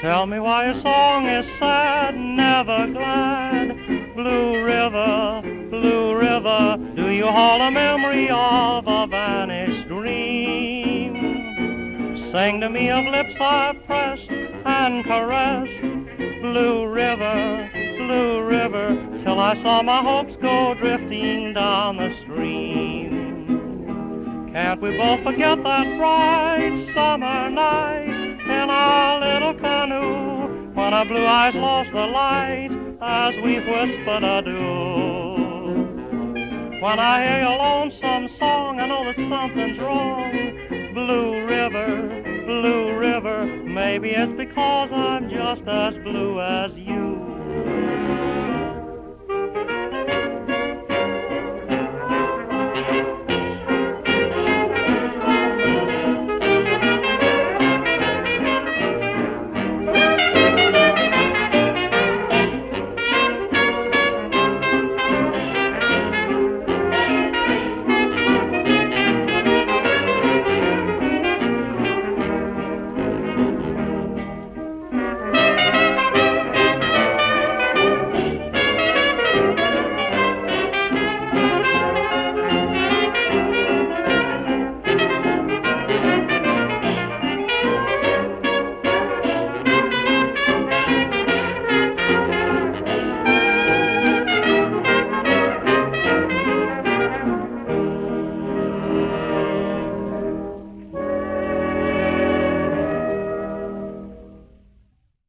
Tell me why your song is sad, never glad. Blue river, do you hold a memory of a vanished dream? Sing to me of lips I've pressed and caressed. Blue river, till I saw my hopes go drifting down the stream. Can't we both forget that bright summer night in our little canoe, when our blue eyes lost the light as we whispered adieu? When I hear your lonesome song, I know that something's wrong. Blue river, maybe it's because I'm just as blue as you.